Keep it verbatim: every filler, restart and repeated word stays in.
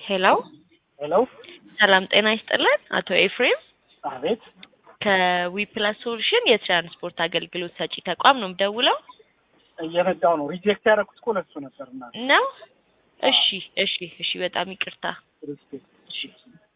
ሄሎ ሄሎ ሰላም ጤና ይስጥልን አቶ ኤፍሬም አቤት ከዊፕላስ ሶሉሽን የትራንስፖርት አገልግሎት ሰጪ ተቋም ነው የምደውለው እየነዳው ነው ሪጀክት ያደረኩት እኮ ለሱ ነበርና ነው እሺ እሺ እሺ በጣም ይቅርታ ሪስፔክት እሺ